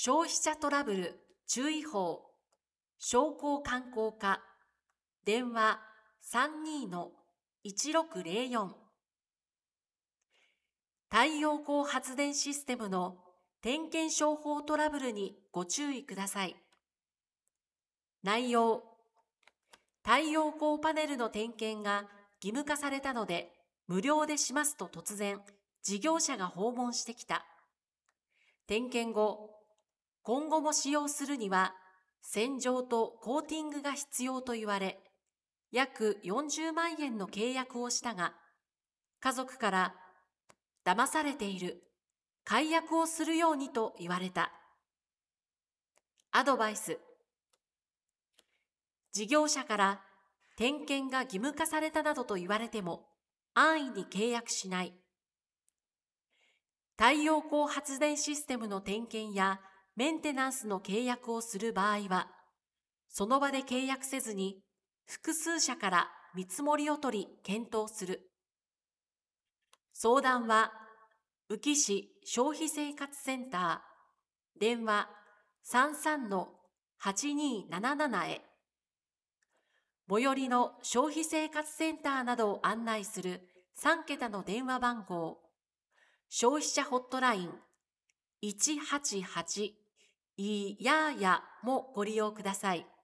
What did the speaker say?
消費者トラブル注意報、商工観光課、電話32-1604。太陽光発電システムの点検商法トラブルにご注意ください。内容、太陽光パネルの点検が義務化されたので無料でしますと突然、事業者が訪問してきた。点検後、今後も使用するには洗浄とコーティングが必要と言われ、約40万円の契約をしたが、家族から騙されている、解約をするようにと言われた。アドバイス。事業者から点検が義務化されたなどと言われても安易に契約しない。太陽光発電システムの点検やメンテナンスの契約をする場合は、その場で契約せずに複数社から見積もりを取り検討する。相談は宇城市消費生活センター、電話33-8277へ。最寄りの消費生活センターなどを案内する3桁の電話番号、消費者ホットライン188いやーやもご利用ください。